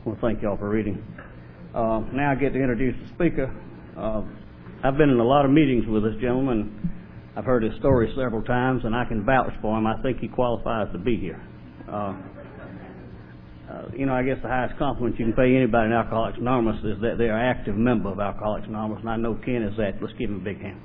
Well, thank y'all for reading. Now I get to introduce the speaker. I've been in a lot of meetings with this gentleman. I've heard his story several times, and I can vouch for him. I think he qualifies to be here. I guess the highest compliment you can pay anybody in Alcoholics Anonymous is that they are an active member of Alcoholics Anonymous, and I know Ken is that. Let's give him a big hand.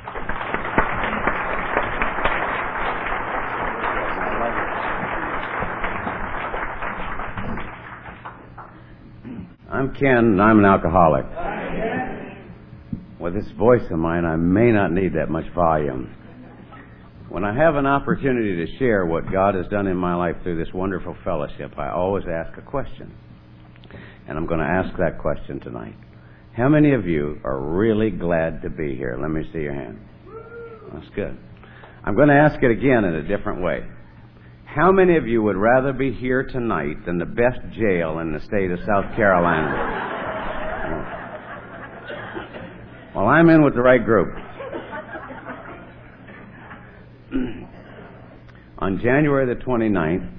I'm Ken, and I'm an alcoholic. With this voice of mine, I may not need that much volume. When I have an opportunity to share what God has done in my life through this wonderful fellowship, I always ask a question. And I'm going to ask that question tonight. How many of you are really glad to be here? Let me see your hand. That's good. I'm going to ask it again in a different way. How many of you would rather be here tonight than the best jail in the state of South Carolina? Well, I'm in with the right group. On January the 29th,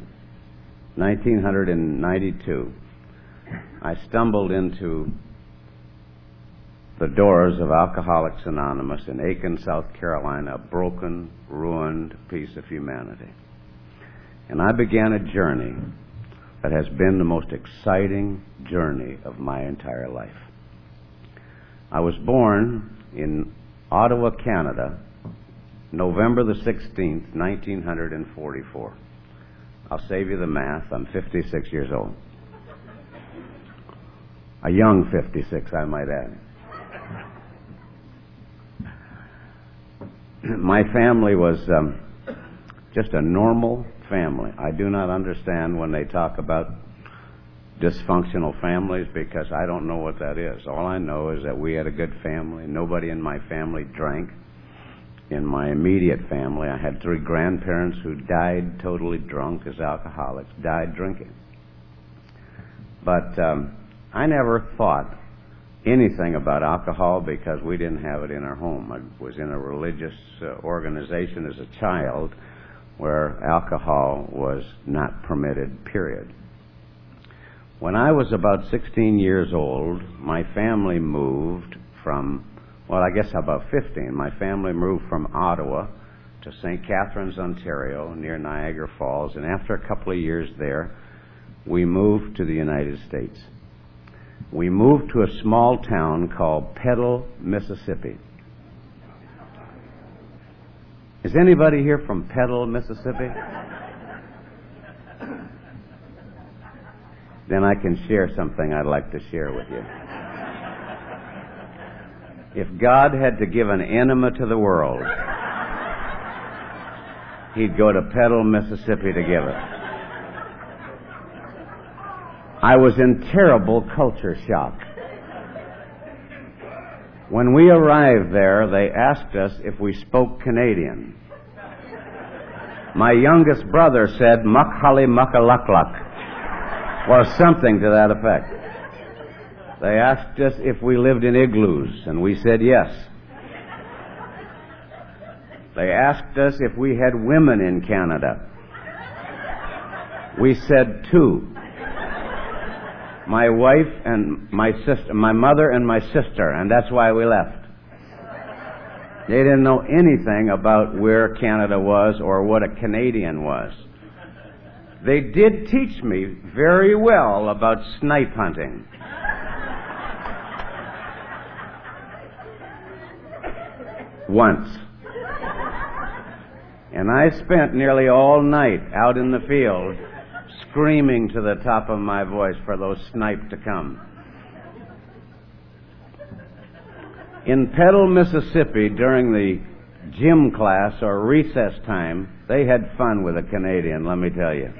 1992, I stumbled into the doors of Alcoholics Anonymous in Aiken, South Carolina, a broken, ruined piece of humanity. And I began a journey that has been the most exciting journey of my entire life. I was born in Ottawa, Canada, November the 16th, 1944. I'll save you the math. I'm 56 years old. A young 56, I might add. My family was just a normal family. I do not understand when they talk about dysfunctional families because I don't know what that is. All I know is that we had a good family. Nobody in my family drank. In my immediate family, I had 3 grandparents who died totally drunk as alcoholics, died drinking. But I never thought anything about alcohol because we didn't have it in our home. I was in a religious organization as a child where alcohol was not permitted, period. When I was about 16 years old, my family moved from, about 15. My family moved from Ottawa to St. Catharines, Ontario, near Niagara Falls, and after a couple of years there, we moved to the United States. We moved to a small town called Petal, Mississippi. Is anybody here from Petal, Mississippi? Then I can share something I'd like to share with you. If God had to give an enema to the world, He'd go to Petal, Mississippi to give it. I was in terrible culture shock. When we arrived there, they asked us if we spoke Canadian. My youngest brother said, "Mukhali mukhalaklak," or something to that effect. They asked us if we lived in igloos, and we said yes. They asked us if we had women in Canada. We said 2. My wife and my sister, my mother and my sister, and that's why we left. They didn't know anything about where Canada was or what a Canadian was. They did teach me very well about snipe hunting. Once. And I spent nearly all night out in the field screaming to the top of my voice for those snipe to come. In Petal, Mississippi, during the gym class or recess time, they had fun with a Canadian, let me tell you.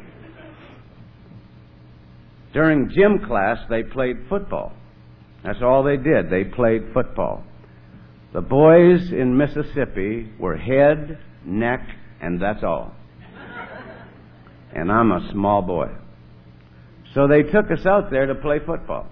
During gym class, they played football. That's all they did. They played football. The boys in Mississippi were head, neck, and that's all. And I'm a small boy. So they took us out there to play football.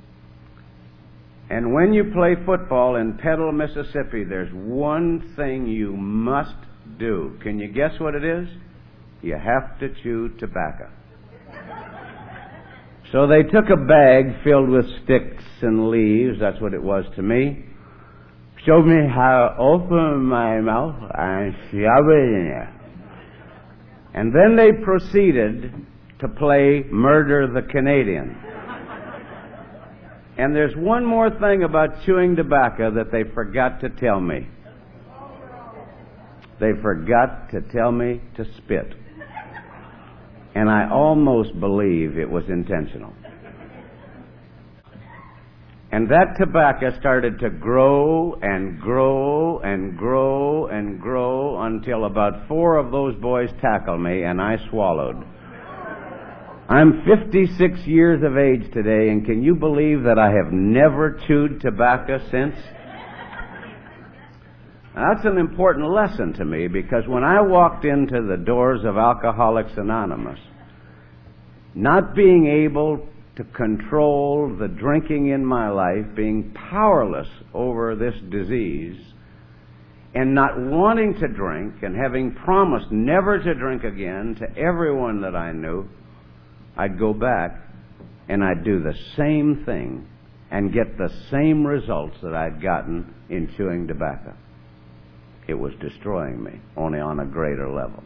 And when you play football in Petal, Mississippi, there's one thing you must do. Can you guess what it is? You have to chew tobacco. So they took a bag filled with sticks and leaves, that's what it was to me, showed me how to open my mouth and shove it in there. And then they proceeded to play Murder the Canadian. And there's one more thing about chewing tobacco that they forgot to tell me. They forgot to tell me to spit. And I almost believe it was intentional. And that tobacco started to grow and grow and grow and grow until about 4 of those boys tackled me and I swallowed. I'm 56 years of age today, and can you believe that I have never chewed tobacco since? Now, that's an important lesson to me, because when I walked into the doors of Alcoholics Anonymous, not being able to control the drinking in my life, being powerless over this disease, and not wanting to drink, and having promised never to drink again to everyone that I knew, I'd go back and I'd do the same thing and get the same results that I'd gotten in chewing tobacco. It was destroying me, only on a greater level.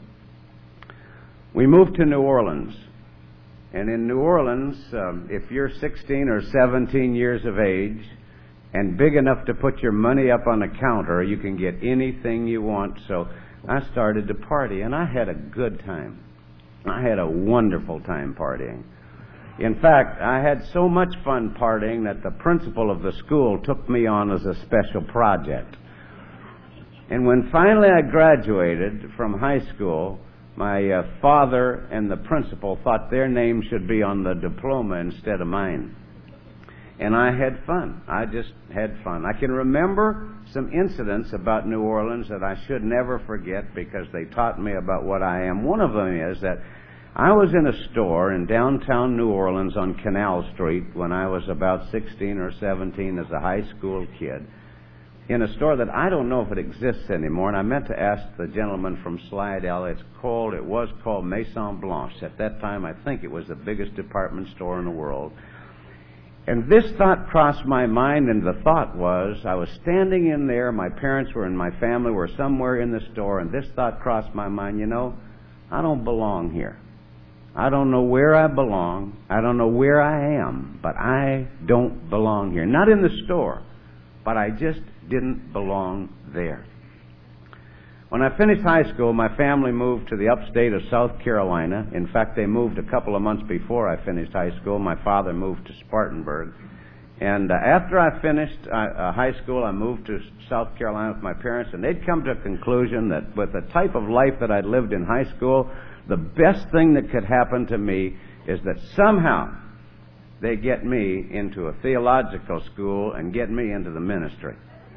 We moved to New Orleans. And in New Orleans, if you're 16 or 17 years of age and big enough to put your money up on a counter, you can get anything you want. So I started to party, and I had a good time. I had a wonderful time partying. In fact, I had so much fun partying that the principal of the school took me on as a special project. And when finally I graduated from high school, my father and the principal thought their name should be on the diploma instead of mine. And I had fun. I just had fun. I can remember some incidents about New Orleans that I should never forget because they taught me about what I am. One of them is that I was in a store in downtown New Orleans on Canal Street when I was about 16 or 17 as a high school kid, in a store that I don't know if it exists anymore, and I meant to ask the gentleman from Slidell. It was called Maison Blanche. At that time, I think it was the biggest department store in the world. And this thought crossed my mind, and the thought was, I was standing in there, my parents were and my family were somewhere in the store, and this thought crossed my mind, I don't belong here. I don't know where I belong. I don't know where I am, but I don't belong here. Not in the store, but I just didn't belong there. When I finished high school, my family moved to the upstate of South Carolina. In fact, they moved a couple of months before I finished high school. My father moved to Spartanburg. And after I finished high school, I moved to South Carolina with my parents, and they'd come to a conclusion that with the type of life that I'd lived in high school, the best thing that could happen to me is that somehow they get me into a theological school and get me into the ministry.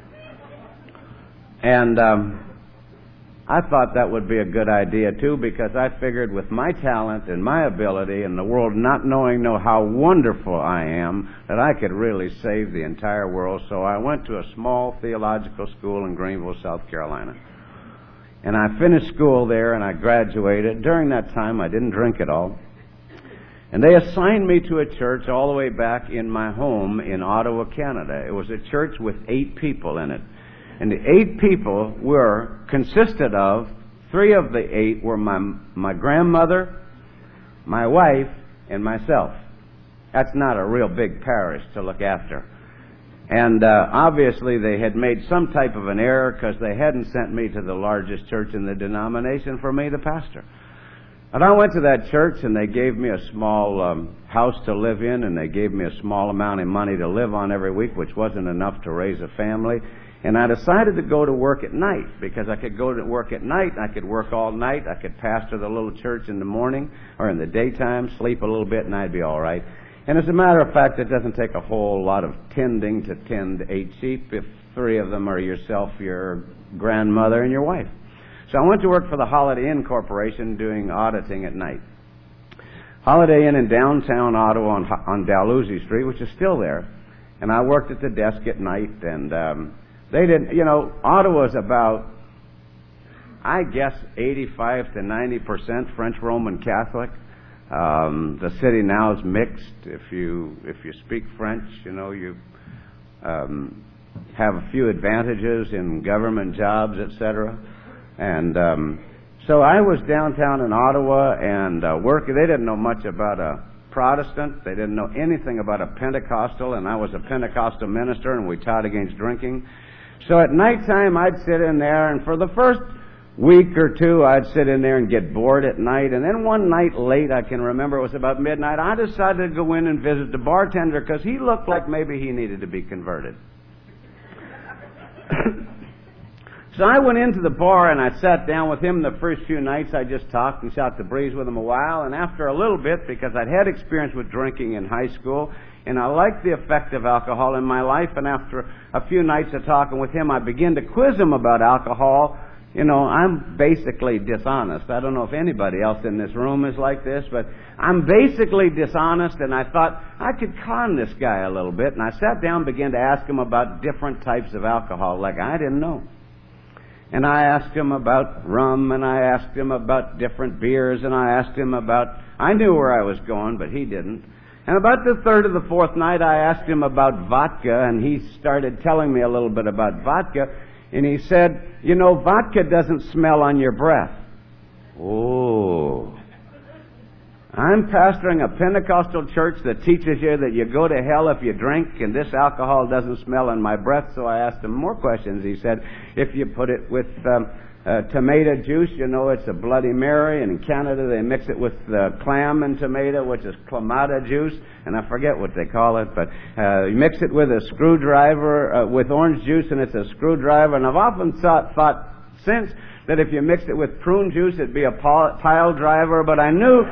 And I thought that would be a good idea, too, because I figured with my talent and my ability and the world not knowing how wonderful I am, that I could really save the entire world. So I went to a small theological school in Greenville, South Carolina. And I finished school there, and I graduated. During that time, I didn't drink at all. And they assigned me to a church all the way back in my home in Ottawa, Canada. It was a church with 8 people in it. And the 8 people consisted of, 3 of the 8 were my grandmother, my wife, and myself. That's not a real big parish to look after. And obviously they had made some type of an error because they hadn't sent me to the largest church in the denomination for me, the pastor. And I went to that church, and they gave me a small house to live in, and they gave me a small amount of money to live on every week, which wasn't enough to raise a family. And I decided to go to work at night, because I could go to work at night, I could work all night, I could pastor the little church in the morning or in the daytime, sleep a little bit, and I'd be all right. And as a matter of fact, it doesn't take a whole lot of tending to tend 8 sheep if 3 of them are yourself, your grandmother, and your wife. So I went to work for the Holiday Inn Corporation doing auditing at night. Holiday Inn in downtown Ottawa on Dalhousie Street, which is still there. And I worked at the desk at night, and they didn't, Ottawa's about, I guess, 85 to 90% French Roman Catholic. The city now is mixed. If you speak French, you have a few advantages in government jobs, etc. And so I was downtown in Ottawa and working. They didn't know much about a Protestant. They didn't know anything about a Pentecostal, and I was a Pentecostal minister, and we taught against drinking. So at nighttime, I'd sit in there, and for the first week or two, I'd sit in there and get bored at night. And then one night late, I can remember it was about midnight, I decided to go in and visit the bartender because he looked like maybe he needed to be converted. So I went into the bar and I sat down with him. The first few nights I just talked and shot the breeze with him a while. And after a little bit, because I'd had experience with drinking in high school, and I liked the effect of alcohol in my life, and after a few nights of talking with him, I began to quiz him about alcohol. I'm basically dishonest. I don't know if anybody else in this room is like this, but I'm basically dishonest, and I thought I could con this guy a little bit. And I sat down and began to ask him about different types of alcohol, like I didn't know. And I asked him about rum, and I asked him about different beers, and I asked him I knew where I was going, but he didn't. And about the third or the fourth night, I asked him about vodka, and he started telling me a little bit about vodka. And he said, vodka doesn't smell on your breath. Oh. I'm pastoring a Pentecostal church that teaches you that you go to hell if you drink, and this alcohol doesn't smell in my breath. So I asked him more questions. He said, if you put it with tomato juice, it's a Bloody Mary, and in Canada they mix it with clam and tomato, which is Clamato juice, and I forget what they call it, but you mix it with a screwdriver, with orange juice, and it's a screwdriver. And I've often thought since that if you mixed it with prune juice, it'd be a pile driver, but I knew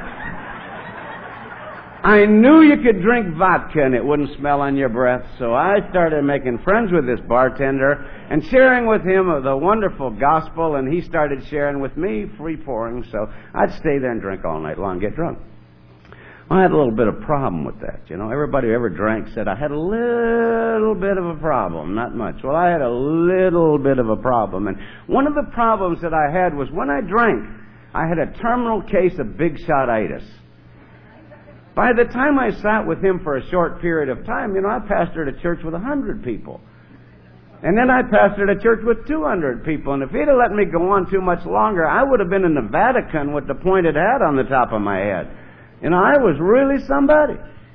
you could drink vodka and it wouldn't smell on your breath. So I started making friends with this bartender and sharing with him of the wonderful gospel, and he started sharing with me, free pouring. So I'd stay there and drink all night long, get drunk. I had a little bit of problem with that. Everybody who ever drank said I had a little bit of a problem, not much. Well, I had a little bit of a problem. And one of the problems that I had was when I drank, I had a terminal case of big shot-itis. By the time I sat with him for a short period of time, I pastored a church with 100 people. And then I pastored a church with 200 people. And if he'd have let me go on too much longer, I would have been in the Vatican with the pointed hat on the top of my head. I was really somebody.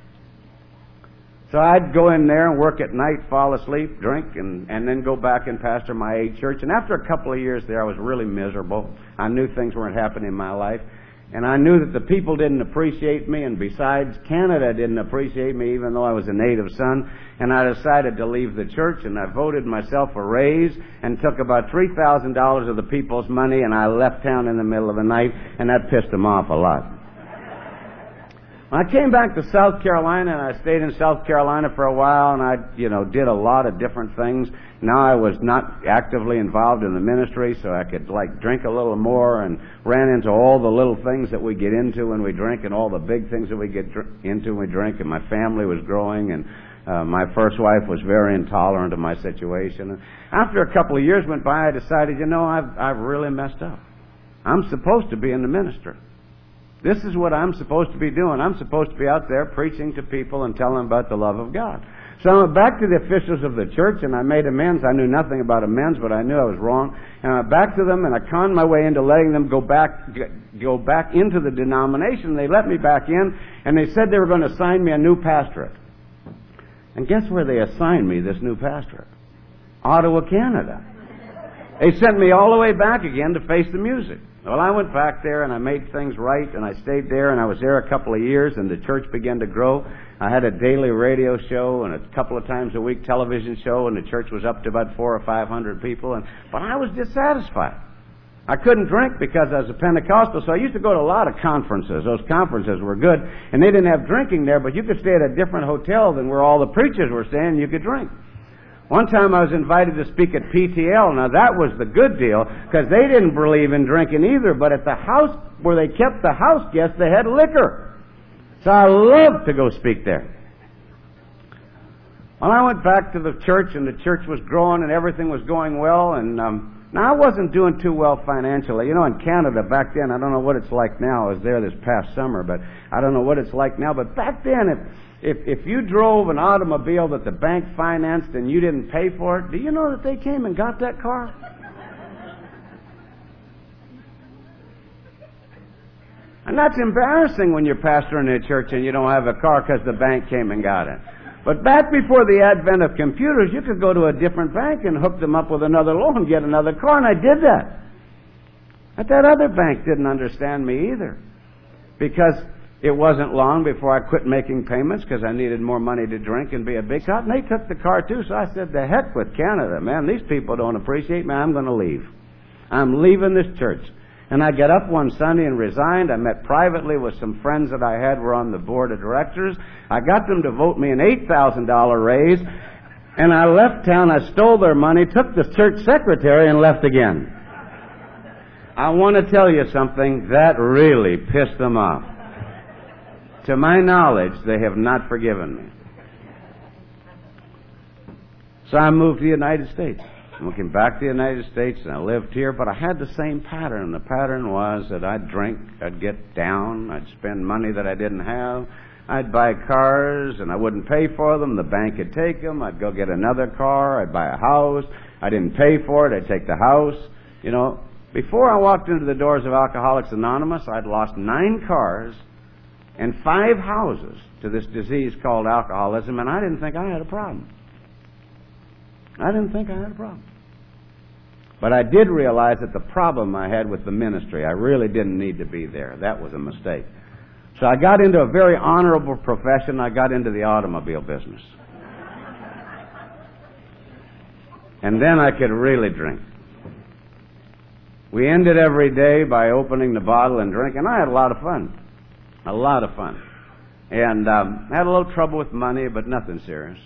So I'd go in there and work at night, fall asleep, drink, and then go back and pastor my age church. And after a couple of years there, I was really miserable. I knew things weren't happening in my life. And I knew that the people didn't appreciate me, and besides, Canada didn't appreciate me, even though I was a native son. And I decided to leave the church, and I voted myself a raise and took about $3,000 of the people's money, and I left town in the middle of the night, and that pissed them off a lot. I came back to South Carolina, and I stayed in South Carolina for a while, and I, did a lot of different things. Now I was not actively involved in the ministry, so I could, drink a little more, and ran into all the little things that we get into when we drink, and all the big things that we get into when we drink, and my family was growing, and my first wife was very intolerant of my situation. And after a couple of years went by, I decided, I've really messed up. I'm supposed to be in the ministry. This is what I'm supposed to be doing. I'm supposed to be out there preaching to people and telling them about the love of God. So I went back to the officials of the church, and I made amends. I knew nothing about amends, but I knew I was wrong. And I went back to them, and I conned my way into letting them go back into the denomination. They let me back in, and they said they were going to assign me a new pastorate. And guess where they assigned me this new pastorate? Ottawa, Canada. They sent me all the way back again to face the music. Well, I went back there, and I made things right, and I stayed there, and I was there a couple of years, and the church began to grow. I had a daily radio show and a couple of times a week television show, and the church was up to about 400 or 500 people. But I was dissatisfied. I couldn't drink because I was a Pentecostal, so I used to go to a lot of conferences. Those conferences were good, and they didn't have drinking there, but you could stay at a different hotel than where all the preachers were staying, and you could drink. One time I was invited to speak at PTL. Now that was the good deal, because they didn't believe in drinking either, but at the house where they kept the house guests, they had liquor. So I loved to go speak there. Well, I went back to the church, and the church was growing, and everything was going well, and Now, I wasn't doing too well financially. You know, in Canada back then, I don't know what it's like now. I was there this past summer, but I don't know what it's like now. But back then, if you drove an automobile that the bank financed and you didn't pay for it, do you know that they came and got that car? And that's embarrassing when you're pastoring a church and you don't have a car because the bank came and got it. But back before the advent of computers, you could go to a different bank and hook them up with another loan and get another car, and I did that. But that other bank didn't understand me either, because it wasn't long before I quit making payments because I needed more money to drink and be a big shot, and they took the car too. So I said, the heck with Canada, man. These people don't appreciate me. I'm going to leave. I'm leaving this church. And I got up one Sunday and resigned. I met privately with some friends that I had were on the board of directors. I got them to vote me an $8,000 raise, and I left town. I stole their money, took the church secretary, and left again. I want to tell you something. That really pissed them off. To my knowledge, they have not forgiven me. So I moved to the United States. I came back to the United States and I lived here, but I had the same pattern. The pattern was that I'd drink, I'd get down, I'd spend money that I didn't have, I'd buy cars and I wouldn't pay for them, the bank would take them, I'd go get another car, I'd buy a house, I didn't pay for it, I'd take the house. You know, before I walked into the doors of Alcoholics Anonymous, I'd lost 9 cars and 5 houses to this disease called alcoholism, and I didn't think I had a problem. I didn't think I had a problem. But I did realize that the problem I had with the ministry, I really didn't need to be there. That was a mistake. So I got into a very honorable profession. I got into the automobile business. And then I could really drink. We ended every day by opening the bottle and drinking. I had a lot of fun. A lot of fun. And had a little trouble with money, but nothing serious.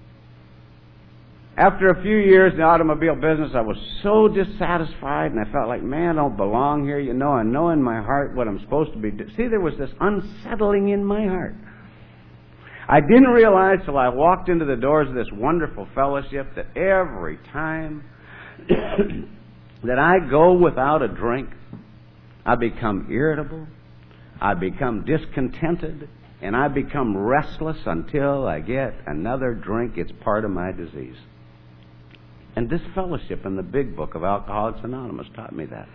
After a few years in the automobile business, I was so dissatisfied, and I felt like, man, I don't belong here. You know, I know in my heart what I'm supposed to be doing. See, there was this unsettling in my heart. I didn't realize till I walked into the doors of this wonderful fellowship that every time that I go without a drink, I become irritable, I become discontented, and I become restless until I get another drink. It's part of my disease. And this fellowship in the big book of Alcoholics Anonymous taught me that.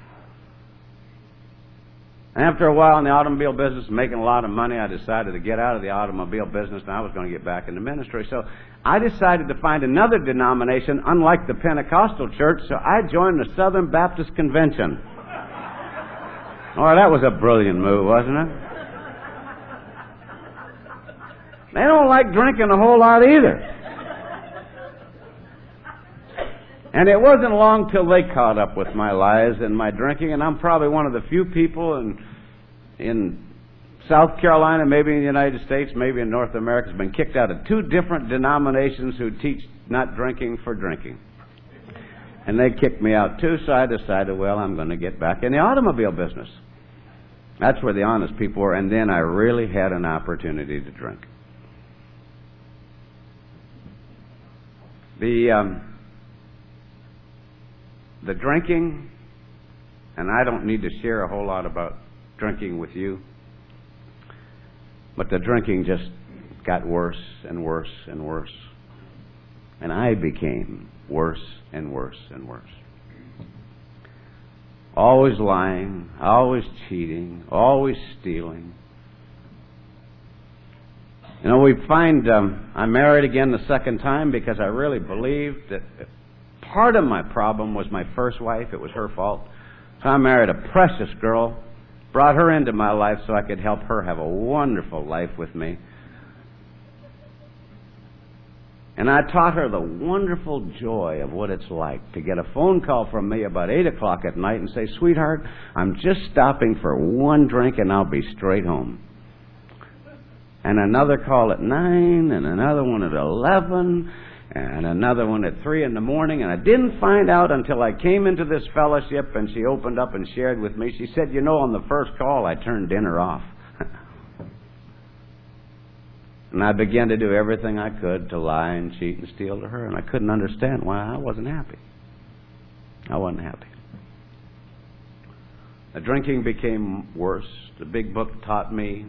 And after a while in the automobile business, making a lot of money, I decided to get out of the automobile business, and I was going to get back into ministry. So I decided to find another denomination, unlike the Pentecostal church, so I joined the Southern Baptist Convention. Oh, that was a brilliant move, wasn't it? They don't like drinking a whole lot either. And it wasn't long till they caught up with my lies and my drinking, and I'm probably one of the few people in South Carolina, maybe in the United States, maybe in North America, has been kicked out of 2 different denominations who teach not drinking for drinking. And they kicked me out too, so I decided, well, I'm going to get back in the automobile business. That's where the honest people were, and then I really had an opportunity to drink. The drinking, and I don't need to share a whole lot about drinking with you, but the drinking just got worse and worse and worse. And I became worse and worse and worse. Always lying, always cheating, always stealing. You know, we find I married again the second time because I really believed that part of my problem was my first wife. It was her fault. So I married a precious girl, brought her into my life so I could help her have a wonderful life with me. And I taught her the wonderful joy of what it's like to get a phone call from me about 8 o'clock at night and say, sweetheart, I'm just stopping for one drink and I'll be straight home. And another call at 9, and another one at 11, and another one at 3 in the morning. And I didn't find out until I came into this fellowship and she opened up and shared with me. She said, you know, on the first call I turned dinner off. And I began to do everything I could to lie and cheat and steal to her, and I couldn't understand why I wasn't happy. I wasn't happy. The drinking became worse. The big book taught me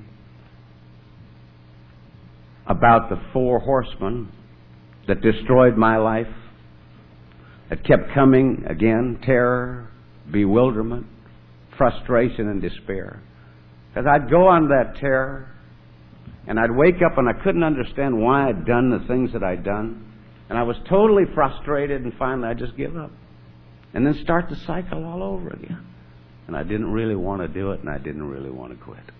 about the 4 horsemen that destroyed my life, that kept coming again: terror, bewilderment, frustration, and despair. Because I'd go on that terror, and I'd wake up and I couldn't understand why I'd done the things that I'd done. And I was totally frustrated, and finally I'd just give up. And then start the cycle all over again. And I didn't really want to do it, and I didn't really want to quit.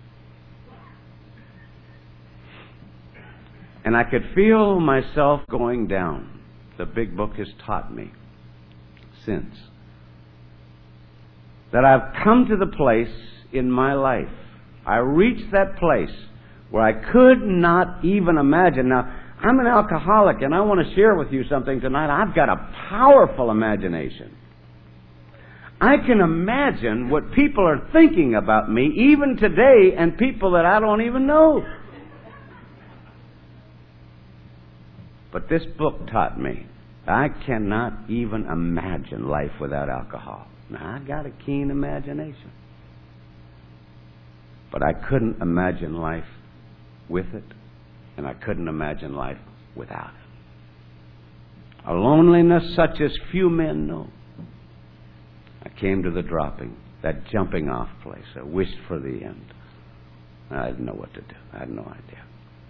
And I could feel myself going down. The big book has taught me since that I've come to the place in my life. I reached that place where I could not even imagine. Now, I'm an alcoholic, and I want to share with you something tonight. I've got a powerful imagination. I can imagine what people are thinking about me even today, and people that I don't even know. But this book taught me I cannot even imagine life without alcohol. Now, I got a keen imagination. But I couldn't imagine life with it, and I couldn't imagine life without it. A loneliness such as few men know. I came to the dropping, that jumping off place. I wished for the end. I didn't know what to do. I had no idea.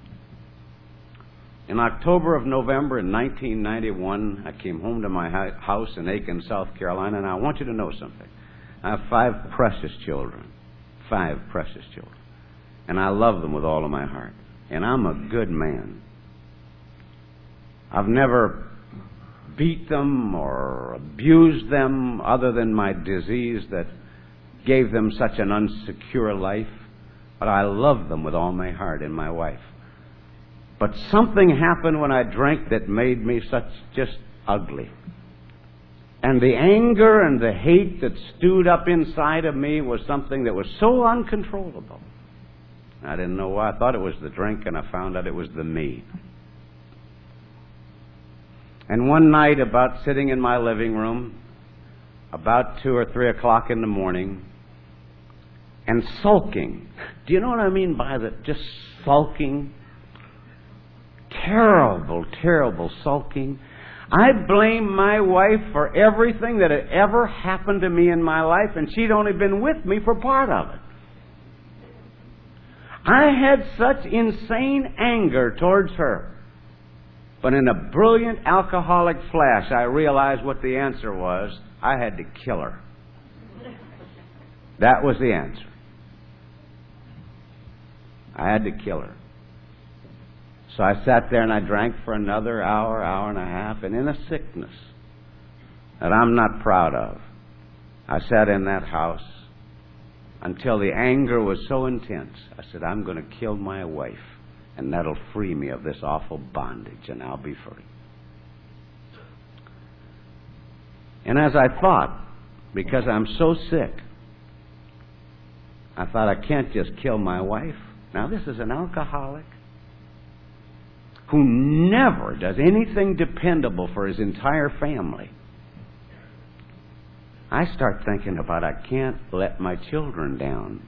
In October of November in 1991, I came home to my house in Aiken, South Carolina, and I want you to know something. I have 5 precious children. 5 precious children. And I love them with all of my heart. And I'm a good man. I've never beat them or abused them other than my disease that gave them such an unsecure life. But I love them with all my heart, and my wife. But something happened when I drank that made me just ugly. And the anger and the hate that stewed up inside of me was something that was so uncontrollable. I didn't know why. I thought it was the drink, and I found out it was the me. And one night, about sitting in my living room, about 2 or 3 o'clock in the morning, and sulking. Do you know what I mean by that? Just sulking. Terrible, terrible sulking. I blame my wife for everything that had ever happened to me in my life, and she'd only been with me for part of it. I had such insane anger towards her. But in a brilliant alcoholic flash, I realized what the answer was. I had to kill her. That was the answer. I had to kill her. So I sat there and I drank for another hour, hour and a half, and in a sickness that I'm not proud of, I sat in that house until the anger was so intense. I said, I'm going to kill my wife, and that'll free me of this awful bondage, and I'll be free. And as I thought, because I'm so sick, I thought, I can't just kill my wife. Now, this is an alcoholic who never does anything dependable for his entire family. I start thinking about, I can't let my children down.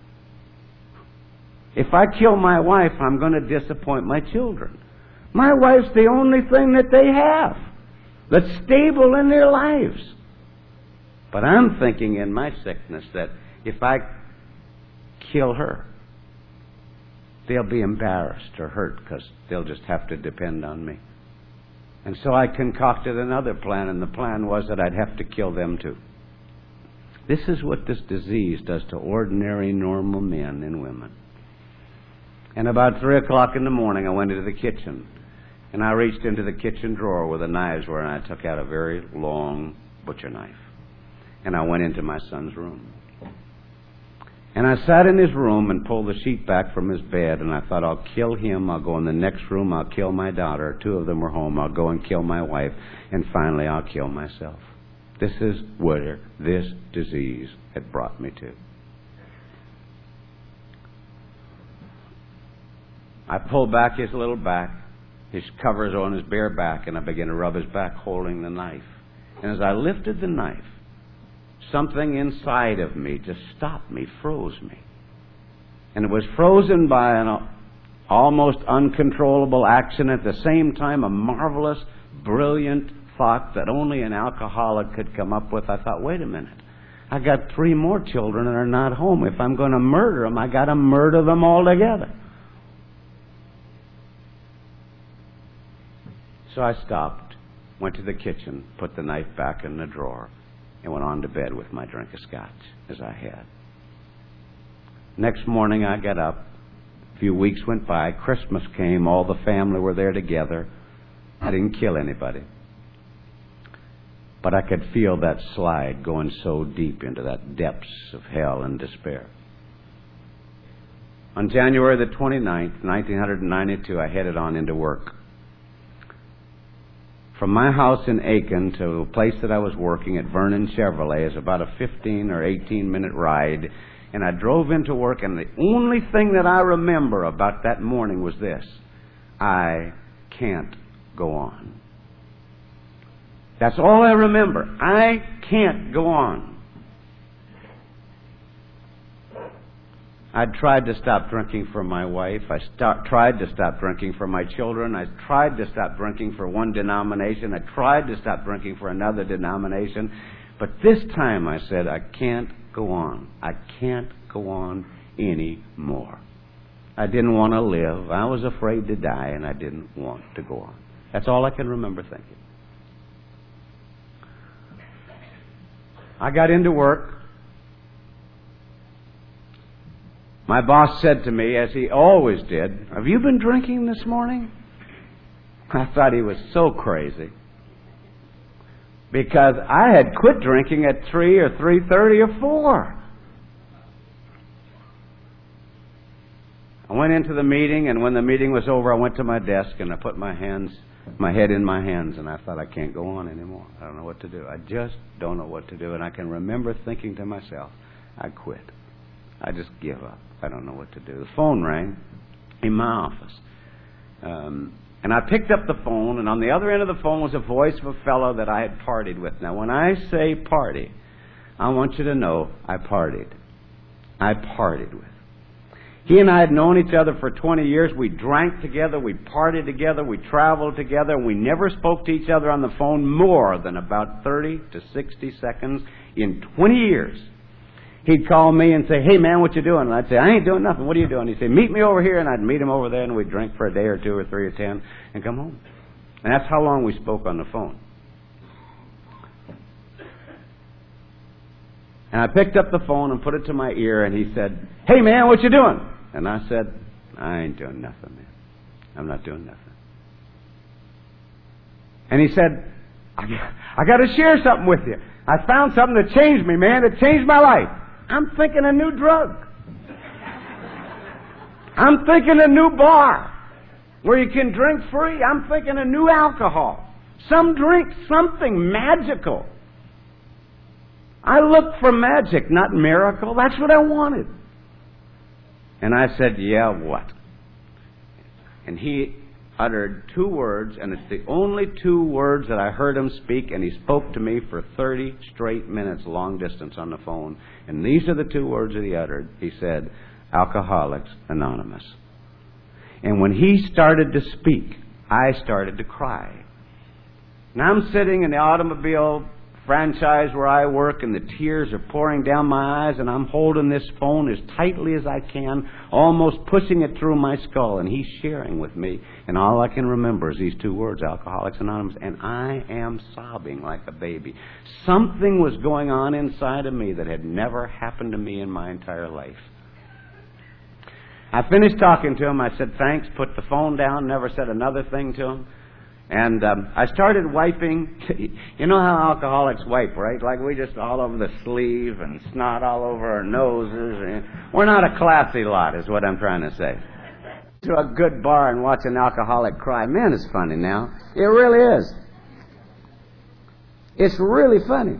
If I kill my wife, I'm going to disappoint my children. My wife's the only thing that they have that's stable in their lives. But I'm thinking in my sickness that if I kill her, they'll be embarrassed or hurt because they'll just have to depend on me. And so I concocted another plan, and the plan was that I'd have to kill them too. This is what this disease does to ordinary, normal men and women. And about 3 o'clock in the morning, I went into the kitchen, and I reached into the kitchen drawer where the knives were, and I took out a very long butcher knife. And I went into my son's room. And I sat in his room and pulled the sheet back from his bed, and I thought, I'll kill him. I'll go in the next room. I'll kill my daughter. 2 of them were home. I'll go and kill my wife. And finally, I'll kill myself. This is where this disease had brought me to. I pulled back his covers on his bare back, and I began to rub his back holding the knife. And as I lifted the knife, something inside of me just stopped me, froze me. And it was frozen by an almost uncontrollable action, at the same time a marvelous, brilliant thought that only an alcoholic could come up with. I thought, wait a minute. I got 3 more children that are not home. If I'm going to murder them, I got to murder them all together. So I stopped, went to the kitchen, put the knife back in the drawer, and went on to bed with my drink of scotch, as I had. Next morning I got up. A few weeks went by. Christmas came. All the family were there together. I didn't kill anybody. But I could feel that slide going so deep into that depths of hell and despair. On January the 29th, 1992, I headed on into work. From my house in Aiken to the place that I was working at Vernon Chevrolet is about a 15 or 18-minute ride. And I drove into work, and the only thing that I remember about that morning was this: I can't go on. That's all I remember. I can't go on. I tried to stop drinking for my wife. I tried to stop drinking for my children. I tried to stop drinking for one denomination. I tried to stop drinking for another denomination. But this time I said, I can't go on. I can't go on anymore. I didn't want to live. I was afraid to die, and I didn't want to go on. That's all I can remember thinking. I got into work. My boss said to me, as he always did, "Have you been drinking this morning?" I thought he was so crazy, because I had quit drinking at 3 or 3:30 or 4. I went into the meeting, and when the meeting was over, I went to my desk and I put my head in my hands, and I thought, I can't go on anymore. I don't know what to do. I just don't know what to do. And I can remember thinking to myself, I quit. I just give up. I don't know what to do. The phone rang in my office. And I picked up the phone, and on the other end of the phone was a voice of a fellow that I had partied with. Now, when I say party, I want you to know I partied. I partied with. He and I had known each other for 20 years. We drank together, we partied together, we traveled together, and we never spoke to each other on the phone more than about 30 to 60 seconds in 20 years. He'd call me and say, "Hey, man, what you doing?" And I'd say, "I ain't doing nothing. What are you doing?" He'd say, "Meet me over here." And I'd meet him over there, and we'd drink for a day or 2 or 3 or 10 and come home. And that's how long we spoke on the phone. And I picked up the phone and put it to my ear, and he said, "Hey, man, what you doing?" And I said, "I ain't doing nothing, man. I'm not doing nothing." And he said, I got to share something with you. I found something that changed me, man. It changed my life. I'm thinking a new drug. I'm thinking a new bar where you can drink free. I'm thinking a new alcohol. Some drink, something magical. I looked for magic, not miracle. That's what I wanted. And I said, "Yeah, what?" And he uttered 2 words, and it's the only 2 words that I heard him speak, and he spoke to me for 30 straight minutes, long distance on the phone. And these are the 2 words that he uttered. He said, "Alcoholics Anonymous." And when he started to speak, I started to cry. Now I'm sitting in the automobile franchise where I work, and the tears are pouring down my eyes, and I'm holding this phone as tightly as I can, almost pushing it through my skull, and he's sharing with me, and all I can remember is these 2 words, Alcoholics Anonymous, and I am sobbing like a baby. Something was going on inside of me that had never happened to me in my entire life. I finished talking to him. I said, "Thanks," put the phone down, never said another thing to him. And I started wiping. You know how alcoholics wipe, right? Like we just all over the sleeve and snot all over our noses. We're not a classy lot, is what I'm trying to say. To a good bar and watch an alcoholic cry. Man, it's funny now. It really is. It's really funny.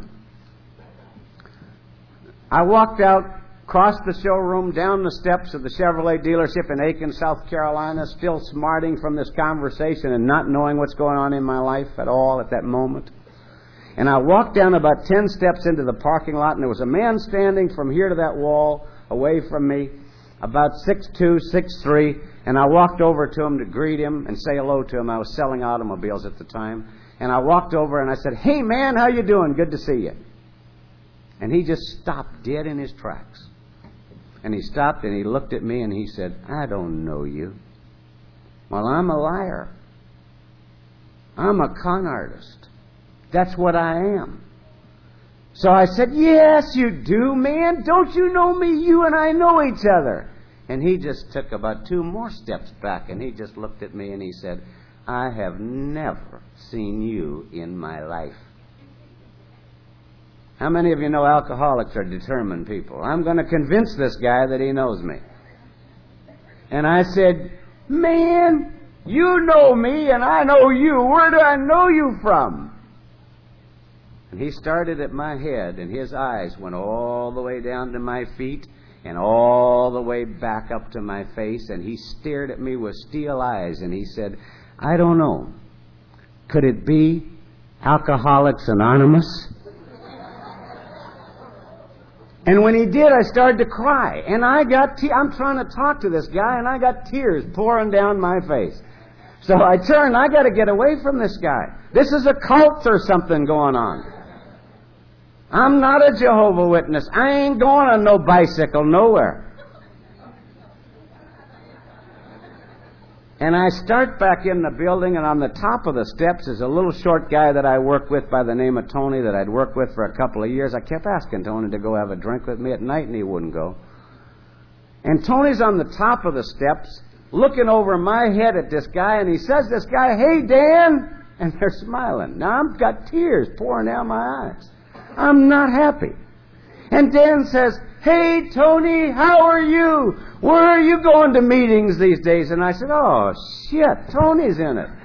I walked out, crossed the showroom, down the steps of the Chevrolet dealership in Aiken, South Carolina, still smarting from this conversation and not knowing what's going on in my life at all at that moment. And I walked down about 10 steps into the parking lot, and there was a man standing from here to that wall away from me, about 6'2", 6'3", and I walked over to him to greet him and say hello to him. I was selling automobiles at the time. And I walked over and I said, "Hey, man, how you doing? Good to see you." And he just stopped dead in his tracks. And he stopped and he looked at me and he said, "I don't know you." Well, I'm a liar. I'm a con artist. That's what I am. So I said, "Yes, you do, man. Don't you know me? You and I know each other." And he just took about 2 more steps back and he just looked at me and he said, "I have never seen you in my life." How many of you know alcoholics are determined people? I'm going to convince this guy that he knows me. And I said, "Man, you know me and I know you. Where do I know you from?" And he started at my head and his eyes went all the way down to my feet and all the way back up to my face, and he stared at me with steel eyes and he said, "I don't know. Could it be Alcoholics Anonymous?" And when he did, I started to cry. And I'm trying to talk to this guy, and I got tears pouring down my face. So I turned, I got to get away from this guy. This is a cult or something going on. I'm not a Jehovah's Witness. I ain't going on no bicycle nowhere. And I start back in the building, and on the top of the steps is a little short guy that I work with by the name of Tony that I'd worked with for a couple of years. I kept asking Tony to go have a drink with me at night, and he wouldn't go. And Tony's on the top of the steps, looking over my head at this guy, and he says to this guy, "Hey, Dan!" And they're smiling. Now, I've got tears pouring down my eyes. I'm not happy. And Dan says, "Hey, Tony, how are you? Where are you going to meetings these days?" And I said, "Oh, shit, Tony's in it.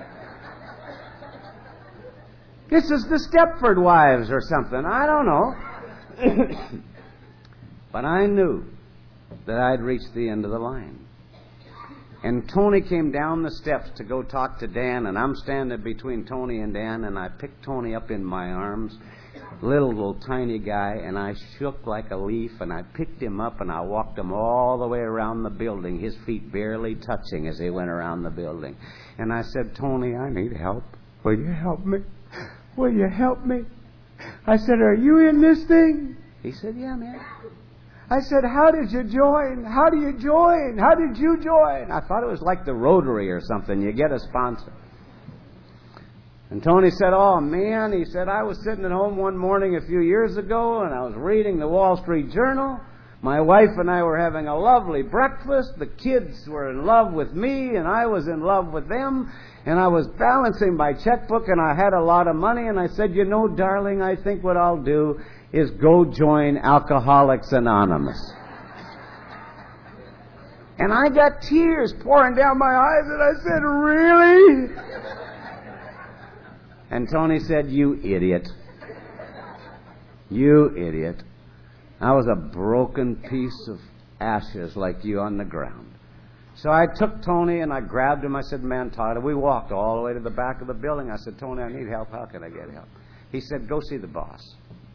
This is the Stepford Wives or something. I don't know." But I knew that I'd reached the end of the line. And Tony came down the steps to go talk to Dan, and I'm standing between Tony and Dan, and I picked Tony up in my arms, little tiny guy, and I shook like a leaf, and I picked him up, and I walked him all the way around the building, his feet barely touching as he went around the building. And I said, "Tony, I need help. Will you help me? Will you help me?" I said, "Are you in this thing?" He said, "Yeah, man." I said, "How did you join? How do you join? How did you join?" I thought it was like the Rotary or something. You get a sponsor. And Tony said, "Oh, man," he said, "I was sitting at home one morning a few years ago, and I was reading the Wall Street Journal. My wife and I were having a lovely breakfast. The kids were in love with me, and I was in love with them. And I was balancing my checkbook, and I had a lot of money. And I said, 'You know, darling, I think what I'll do is go join Alcoholics Anonymous.'" And I got tears pouring down my eyes, and I said, "Really?" And Tony said, "You idiot. You idiot. I was a broken piece of ashes like you on the ground." So I took Tony and I grabbed him. I said, "Man, Todd," we walked all the way to the back of the building. I said, "Tony, I need help. How can I get help?" He said, "Go see the boss."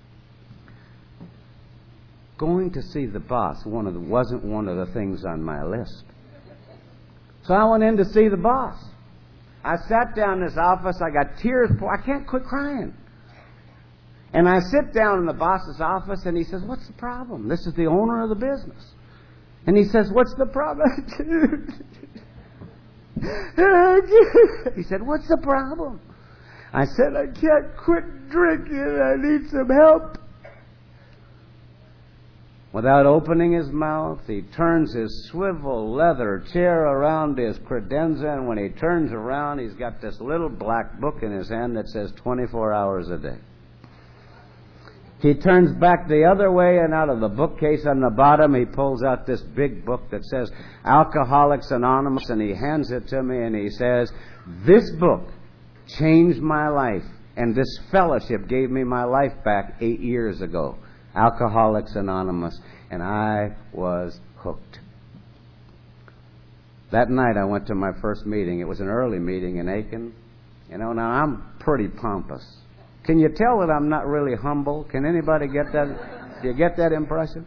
Going to see the boss wasn't one of the things on my list. So I went in to see the boss. I sat down in his office. I got tears. I can't quit crying. And I sit down in the boss's office, and he says, "What's the problem?" This is the owner of the business. And he says, "What's the problem?" He said, "What's the problem?" I said, "I can't quit drinking. I need some help." Without opening his mouth, he turns his swivel leather chair around his credenza, and when he turns around, he's got this little black book in his hand that says 24 hours a day. He turns back the other way, and out of the bookcase on the bottom, he pulls out this big book that says Alcoholics Anonymous, and he hands it to me, and he says, "This book changed my life, and this fellowship gave me my life back 8 years ago. Alcoholics Anonymous." And I was hooked. That night I went to my first meeting. It was an early meeting in Aiken. You know, now I'm pretty pompous. Can you tell that I'm not really humble? Can anybody get that? Do you get that impression?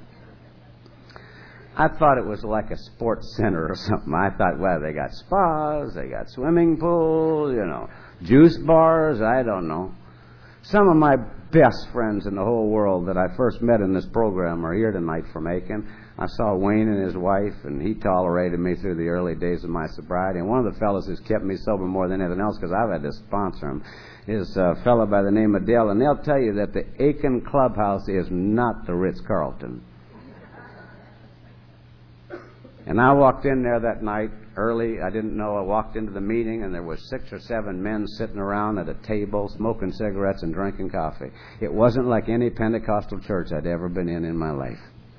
I thought it was like a sports center or something. I thought, well, they got spas, they got swimming pools, juice bars, I don't know. Some of my best friends in the whole world that I first met in this program are here tonight from Aiken. I saw Wayne and his wife, and he tolerated me through the early days of my sobriety. And one of the fellows who's kept me sober more than anything else, because I've had to sponsor him, is a fellow by the name of Dale. And they'll tell you that the Aiken Clubhouse is not the Ritz-Carlton. And I walked in there that night early. I didn't know. I walked into the meeting, and there was 6 or 7 men sitting around at a table smoking cigarettes and drinking coffee. It wasn't like any Pentecostal church I'd ever been in my life.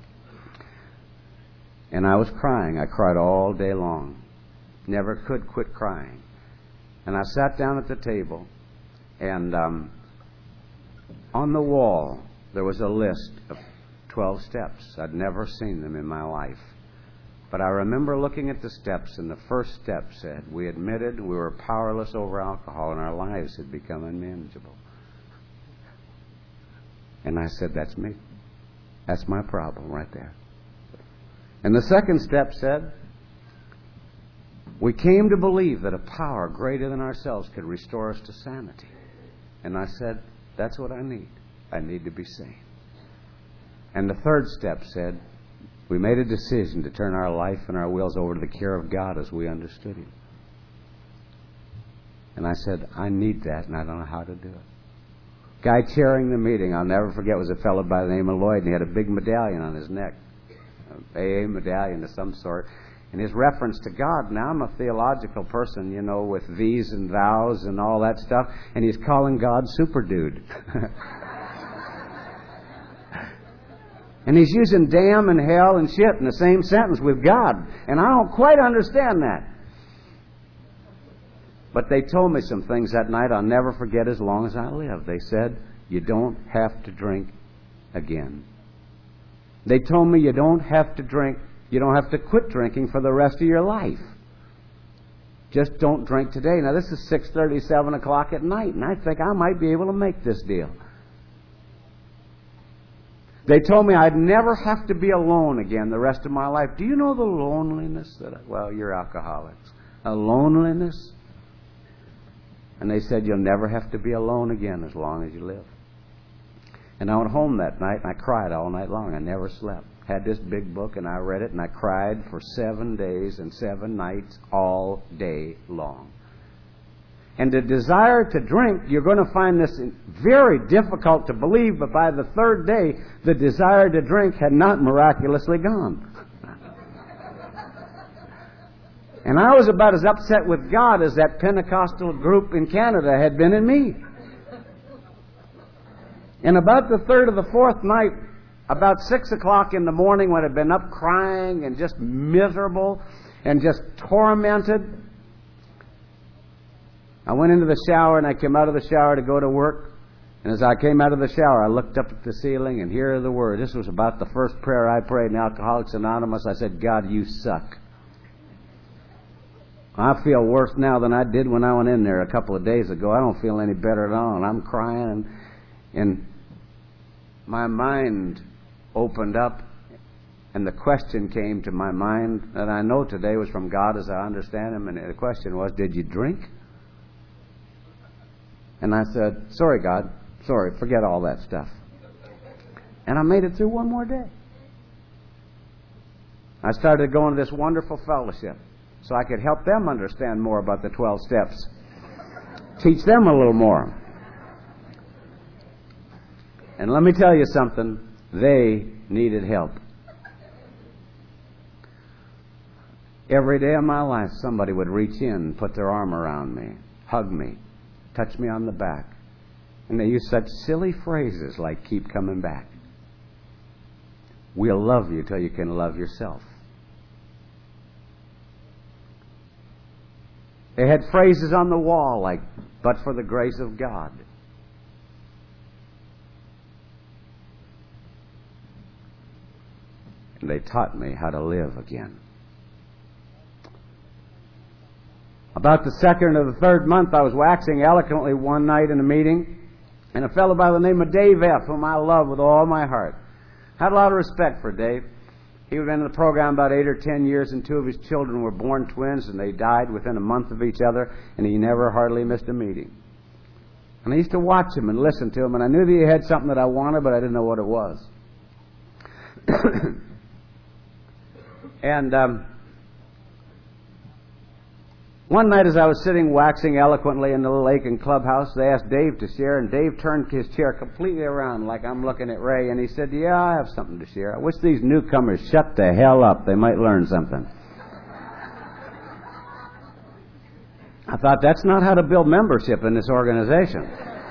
And I was crying. I cried all day long. Never could quit crying. And I sat down at the table, and on the wall there was a list of 12 steps. I'd never seen them in my life. But I remember looking at the steps, and the first step said, we admitted we were powerless over alcohol and our lives had become unmanageable. And I said, that's me. That's my problem right there. And the second step said, we came to believe that a power greater than ourselves could restore us to sanity. And I said, that's what I need. I need to be sane. And the third step said, we made a decision to turn our life and our wills over to the care of God as we understood Him. And I said, I need that, and I don't know how to do it. Guy chairing the meeting, I'll never forget, was a fellow by the name of Lloyd, and he had a big medallion on his neck, an AA medallion of some sort. And his reference to God, now I'm a theological person, with these and thous and all that stuff, and he's calling God Super Dude. And he's using damn and hell and shit in the same sentence with God. And I don't quite understand that. But they told me some things that night I'll never forget as long as I live. They said, you don't have to drink again. They told me you don't have to drink, you don't have to quit drinking for the rest of your life. Just don't drink today. Now this is 6:30, 7 o'clock at night, and I think I might be able to make this deal. They told me I'd never have to be alone again the rest of my life. Do you know the loneliness you're alcoholics. A loneliness. And they said you'll never have to be alone again as long as you live. And I went home that night and I cried all night long. I never slept. Had this big book and I read it and I cried for 7 days and 7 nights all day long. And the desire to drink, you're going to find this very difficult to believe, but by the third day, the desire to drink had not miraculously gone. And I was about as upset with God as that Pentecostal group in Canada had been in me. And about the third or the fourth night, about 6 o'clock in the morning, when I'd been up crying and just miserable and just tormented, I went into the shower and I came out of the shower to go to work. And as I came out of the shower, I looked up at the ceiling and here are the words. This was about the first prayer I prayed in Alcoholics Anonymous. I said, God, you suck. I feel worse now than I did when I went in there a couple of days ago. I don't feel any better at all. And I'm crying. And my mind opened up. And the question came to my mind that I know today was from God as I understand Him. And the question was, did you drink? And I said, sorry, God. Sorry, forget all that stuff. And I made it through one more day. I started going to this wonderful fellowship so I could help them understand more about the 12 steps. Teach them a little more. And let me tell you something. They needed help. Every day of my life, somebody would reach in and put their arm around me, hug me, touch me on the back. And they use such silly phrases like, keep coming back. We'll love you till you can love yourself. They had phrases on the wall like, but for the grace of God. And they taught me how to live again. About the second or the third month, I was waxing eloquently one night in a meeting, and a fellow by the name of Dave F., whom I love with all my heart. Had a lot of respect for Dave. He had been in the program about 8 or 10 years, and 2 of his children were born twins, and they died within a month of each other, and he never hardly missed a meeting. And I used to watch him and listen to him, and I knew that he had something that I wanted, but I didn't know what it was. And one night as I was sitting waxing eloquently in the Lake and Clubhouse, they asked Dave to share, and Dave turned his chair completely around like I'm looking at Ray, and he said, "Yeah, I have something to share. I wish these newcomers shut the hell up. They might learn something." I thought, that's not how to build membership in this organization.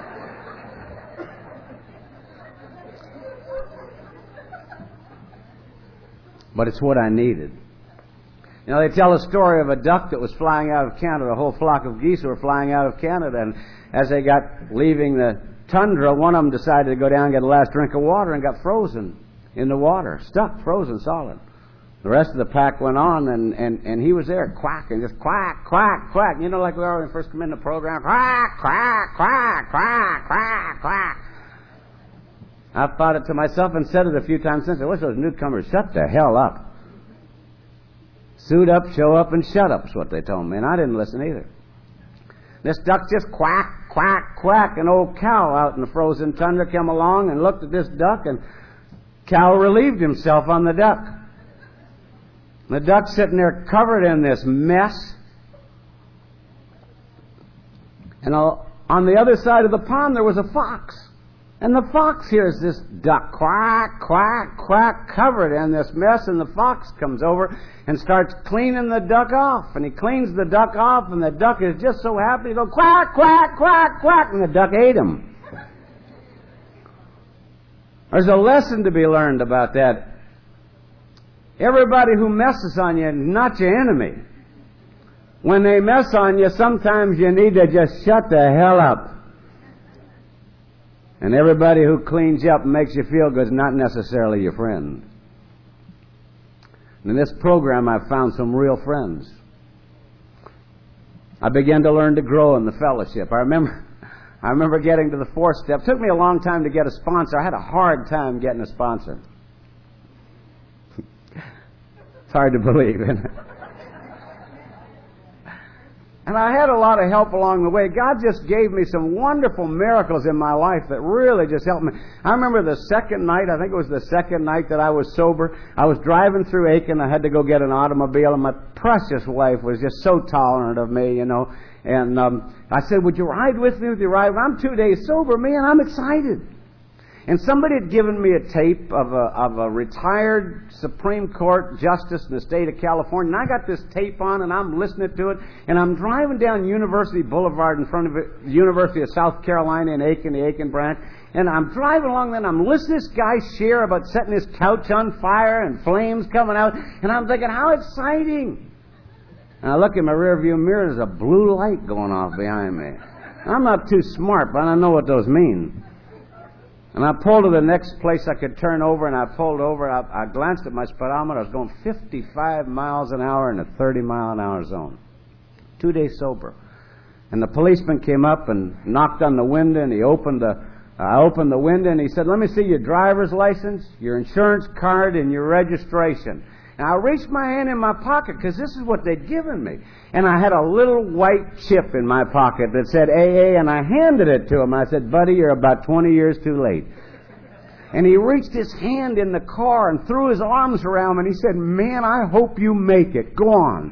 But it's what I needed. You know, they tell a story of a duck that was flying out of Canada. A whole flock of geese were flying out of Canada, and as they got leaving the tundra, one of them decided to go down and get a last drink of water and got frozen in the water, stuck, frozen, solid. The rest of the pack went on, and he was there quacking, just quack, quack, quack. You know, like we are when we first come in the program, quack, quack, quack, quack, quack, quack. I've thought it to myself and said it a few times since. I wish those newcomers shut the hell up. Suit up, show up, and shut up is what they told me, and I didn't listen either. This duck just quack, quack, quack. An old cow out in the frozen tundra came along and looked at this duck, and cow relieved himself on the duck. The duck's sitting there covered in this mess. And on the other side of the pond there was a fox. And the fox hears this duck quack, quack, quack, covered in this mess, and the fox comes over and starts cleaning the duck off. And he cleans the duck off, and the duck is just so happy to go quack, quack, quack, quack, and the duck ate him. There's a lesson to be learned about that. Everybody who messes on you is not your enemy. When they mess on you, sometimes you need to just shut the hell up. And everybody who cleans you up and makes you feel good is not necessarily your friend. And in this program, I've found some real friends. I began to learn to grow in the fellowship. I remember getting to the 4th step. It took me a long time to get a sponsor. I had a hard time getting a sponsor. It's hard to believe, isn't it? And I had a lot of help along the way. God just gave me some wonderful miracles in my life that really just helped me. I remember the second night, I think it was the second night that I was sober. I was driving through Aiken. I had to go get an automobile, and my precious wife was just so tolerant of me, you know. And I said, "Would you ride with me? Would you ride? I'm 2 days sober, man. I'm excited." And somebody had given me a tape of a retired Supreme Court justice in the state of California. And I got this tape on, and I'm listening to it. And I'm driving down University Boulevard in front of the University of South Carolina in Aiken, the Aiken branch. And I'm driving along there, and I'm listening to this guy share about setting his couch on fire and flames coming out. And I'm thinking, how exciting. And I look in my rearview mirror, there's a blue light going off behind me. I'm not too smart, but I know what those mean. And I pulled to the next place I could turn over, and I pulled over. I glanced at my speedometer. I was going 55 miles an hour in a 30-mile-an-hour zone. 2 days sober. And the policeman came up and knocked on the window, and I opened the window, and he said, "Let me see your driver's license, your insurance card, and your registration." And I reached my hand in my pocket, because this is what they'd given me. And I had a little white chip in my pocket that said AA, and I handed it to him. I said, "Buddy, you're about 20 years too late." And he reached his hand in the car and threw his arms around me, and he said, "Man, I hope you make it. Go on."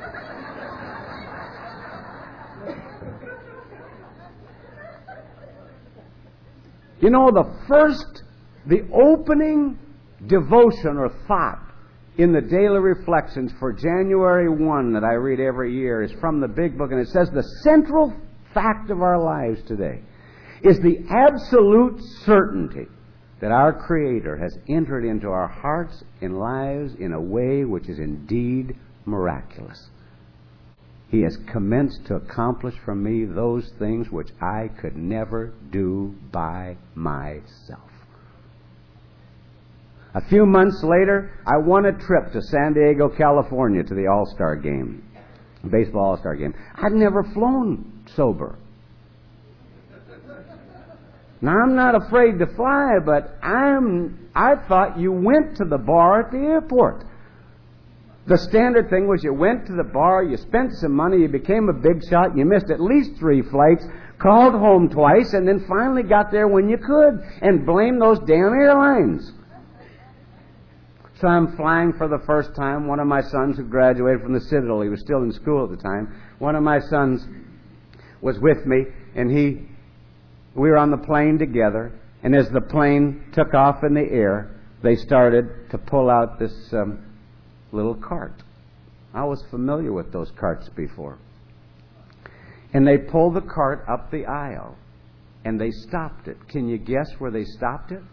You know, the opening devotion or thought in the daily reflections for January 1 that I read every year is from the Big Book, and it says, "The central fact of our lives today is the absolute certainty that our Creator has entered into our hearts and lives in a way which is indeed miraculous. He has commenced to accomplish for me those things which I could never do by myself." A few months later, I won a trip to San Diego, California to the All-Star game, baseball All-Star game. I'd never flown sober. Now, I'm not afraid to fly, but I thought you went to the bar at the airport. The standard thing was you went to the bar, you spent some money, you became a big shot, you missed at least 3 flights, called home twice, and then finally got there when you could, and blamed those damn airlines. So I'm flying for the first time. One of my sons who graduated from the Citadel, he was still in school at the time, one of my sons was with me, and we were on the plane together, and as the plane took off in the air, they started to pull out this little cart. I was familiar with those carts before. And they pulled the cart up the aisle, and they stopped it. Can you guess where they stopped it?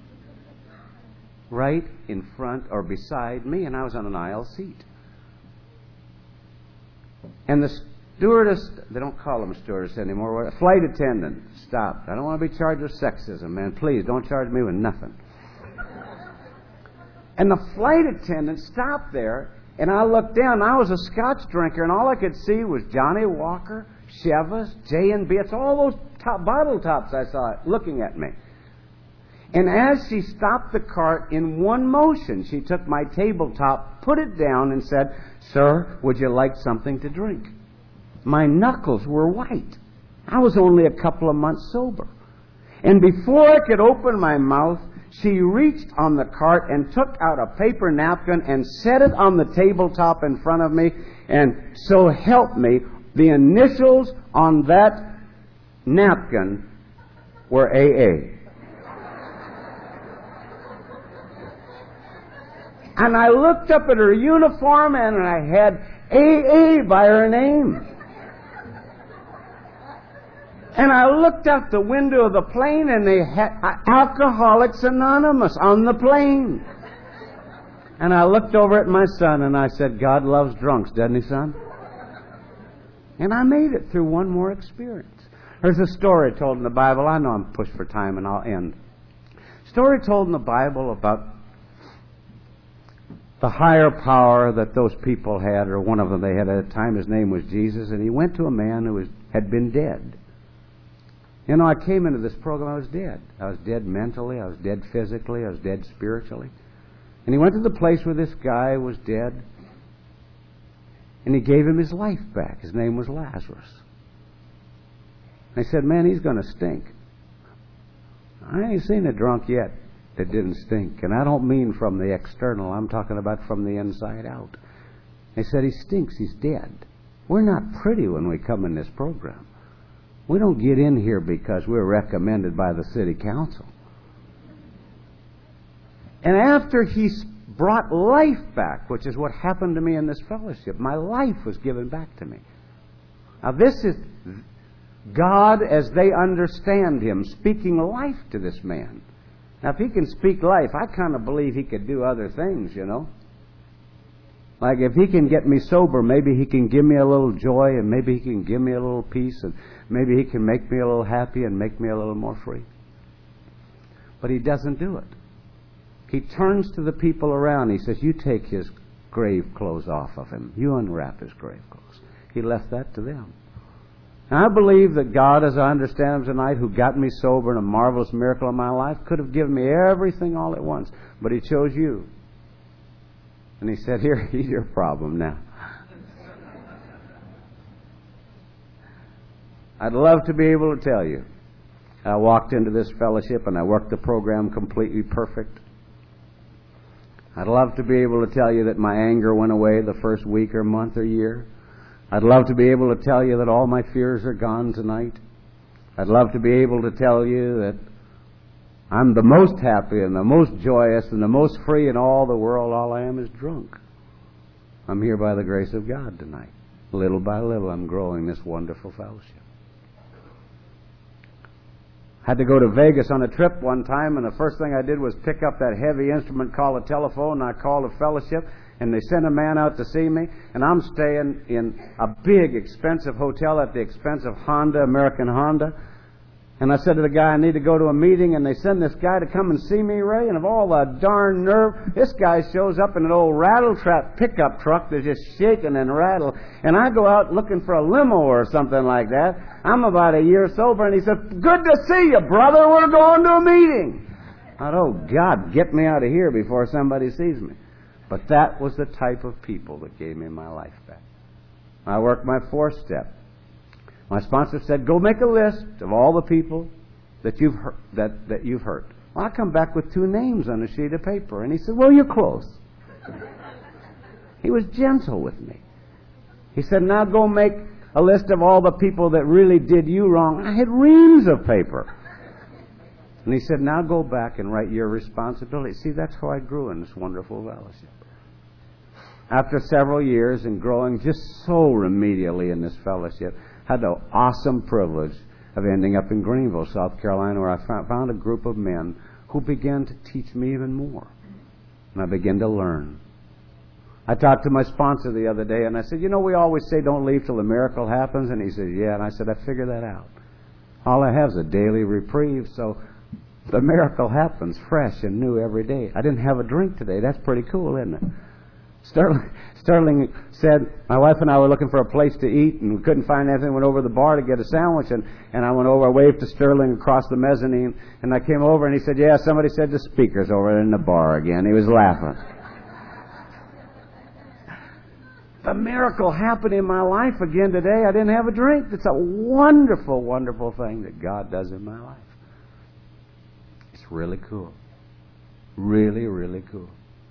Right in front or beside me, and I was on an aisle seat. And the stewardess, they don't call them stewardess anymore, flight attendant stopped. I don't want to be charged with sexism, man. Please, don't charge me with nothing. And the flight attendant stopped there, and I looked down. I was a Scotch drinker, and all I could see was Johnny Walker, Chivas, J&B. It's all those bottle tops I saw looking at me. And as she stopped the cart in one motion, she took my tabletop, put it down, and said, "Sir, would you like something to drink?" My knuckles were white. I was only a couple of months sober. And before I could open my mouth, she reached on the cart and took out a paper napkin and set it on the tabletop in front of me. And so help me, the initials on that napkin were AA. And I looked up at her uniform, and I had AA by her name. And I looked out the window of the plane, and they had Alcoholics Anonymous on the plane. And I looked over at my son, and I said, "God loves drunks, doesn't he, son?" And I made it through one more experience. There's a story told in the Bible. I know I'm pushed for time, and I'll end. Story told in the Bible about the higher power that those people had, or one of them they had at the time. His name was Jesus, and he went to a man who had been dead. You know, I came into this program, I was dead. I was dead mentally, I was dead physically, I was dead spiritually. And he went to the place where this guy was dead, and he gave him his life back. His name was Lazarus. And he said, "Man, he's going to stink." I ain't seen a drunk yet that didn't stink. And I don't mean from the external, I'm talking about from the inside out. They said, "He stinks, he's dead." We're not pretty when we come in this program. We don't get in here because we're recommended by the city council. And after he brought life back, which is what happened to me in this fellowship, my life was given back to me. Now this is God as they understand him, speaking life to this man. Now if he can speak life, I kind of believe he could do other things, you know. Like if he can get me sober, maybe he can give me a little joy, and maybe he can give me a little peace, and maybe he can make me a little happy and make me a little more free. But he doesn't do it. He turns to the people around. He says, "You take his grave clothes off of him. You unwrap his grave clothes." He left that to them. And I believe that God, as I understand him tonight, who got me sober in a marvelous miracle in my life, could have given me everything all at once. But he chose you. And he said, "Here, here's your problem now." I'd love to be able to tell you. I walked into this fellowship and I worked the program completely perfect. I'd love to be able to tell you that my anger went away the first week or month or year. I'd love to be able to tell you that all my fears are gone tonight. I'd love to be able to tell you that I'm the most happy and the most joyous and the most free in all the world. All I am is drunk. I'm here by the grace of God tonight. Little by little, I'm growing this wonderful fellowship. I had to go to Vegas on a trip one time, and the first thing I did was pick up that heavy instrument called a telephone, and I called a fellowship, and they sent a man out to see me, and I'm staying in a big, expensive hotel at the expense of Honda, American Honda. And I said to the guy, I need to go to a meeting, and they send this guy to come and see me, Ray, and of all the darn nerve, this guy shows up in an old rattle-trap pickup truck that's just shaking and rattle, and I go out looking for a limo or something like that. I'm about a year sober, and he said, good to see you, brother, we're going to a meeting. I thought, oh, God, get me out of here before somebody sees me. But that was the type of people that gave me my life back. I worked my fourth step. My sponsor said, go make a list of all the people that you've hurt. That you've hurt. Well, I come back with 2 names on a sheet of paper. And he said, well, you're close. He was gentle with me. He said, now go make a list of all the people that really did you wrong. I had reams of paper. And he said, now go back and write your responsibility. See, that's how I grew in this wonderful fellowship. After several years and growing just so remedially in this fellowship, had the awesome privilege of ending up in Greenville, South Carolina, where I found a group of men who began to teach me even more. And I began to learn. I talked to my sponsor the other day, and I said, you know, we always say don't leave till a miracle happens. And he said, yeah. And I said, I figured that out. All I have is a daily reprieve, so the miracle happens fresh and new every day. I didn't have a drink today. That's pretty cool, isn't it? Sterling said, my wife and I were looking for a place to eat, and we couldn't find anything. Went over to the bar to get a sandwich, and I went over, I waved to Sterling across the mezzanine, and I came over, and he said, yeah, somebody said the speaker's over in the bar again. He was laughing. The miracle happened in my life again today. I didn't have a drink. It's a wonderful, wonderful thing that God does in my life. It's really cool. Really, really cool.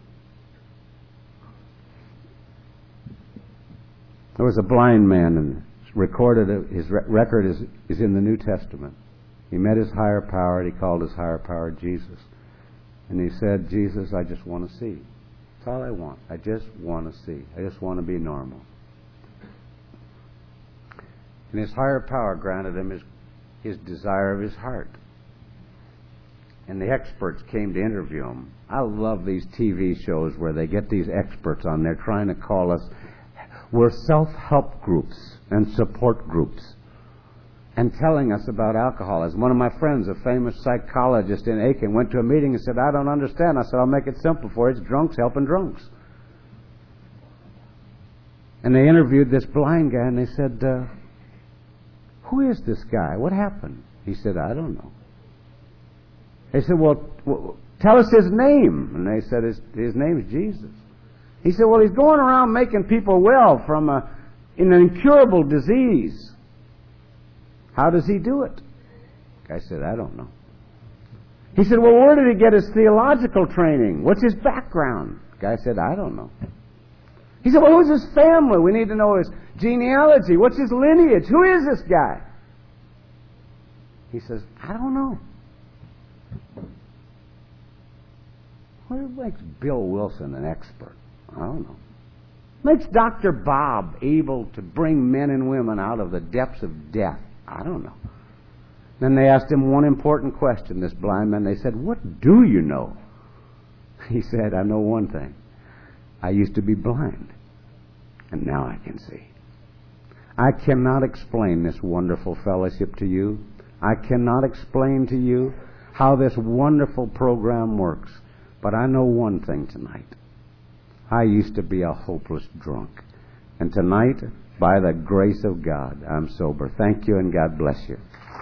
There was a blind man, and recorded his record is in the New Testament. He met his higher power, and he called his higher power Jesus. And he said, Jesus, I just want to see. That's all I want. I just want to see. I just want to be normal. And his higher power granted him his desire of his heart. And the experts came to interview him. I love these TV shows where they get these experts on there trying to call us. We're self-help groups and support groups, and telling us about alcoholism. One of my friends, a famous psychologist in Aiken, went to a meeting and said, I don't understand. I said, I'll make it simple for you. It's drunks helping drunks. And they interviewed this blind guy, and they said, who is this guy? What happened? He said, I don't know. They said, well, tell us his name. And they said, his name is Jesus. He said, well, he's going around making people well from an incurable disease. How does he do it? I said, I don't know. He said, well, where did he get his theological training? What's his background? Guy said, I don't know. He said, well, who's his family? We need to know his genealogy. What's his lineage? Who is this guy? He says, I don't know. What makes Bill Wilson an expert? I don't know. Makes Dr. Bob able to bring men and women out of the depths of death? I don't know. Then they asked him one important question, this blind man. They said, what do you know? He said, I know one thing. I used to be blind, and now I can see. I cannot explain this wonderful fellowship to you. I cannot explain to you how this wonderful program works. But I know one thing tonight. I used to be a hopeless drunk. And tonight, by the grace of God, I'm sober. Thank you, and God bless you.